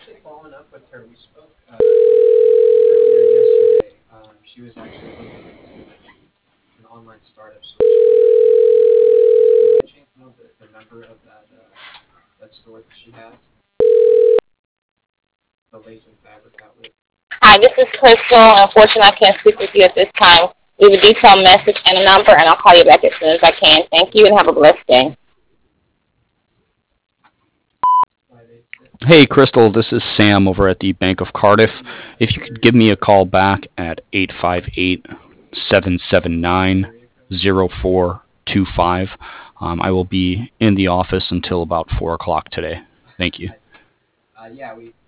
actually following up with her. We spoke earlier yesterday. She was actually looking into an online startup solution for her business. Do you by chance know the number of that store that she has, the lace and fabric outlet? Hi, this is Crystal. Unfortunately, I can't speak with you at this time. Leave a detailed message and a number, and I'll call you back as soon as I can. Thank you, and have a blessed day. 586. Hey, Crystal, this is Sam over at the Bank of Cardiff. If you could give me a call back at 858 779 Area code. 0425, I will be in the office until about 4 o'clock today. Thank you. I see. Yeah, we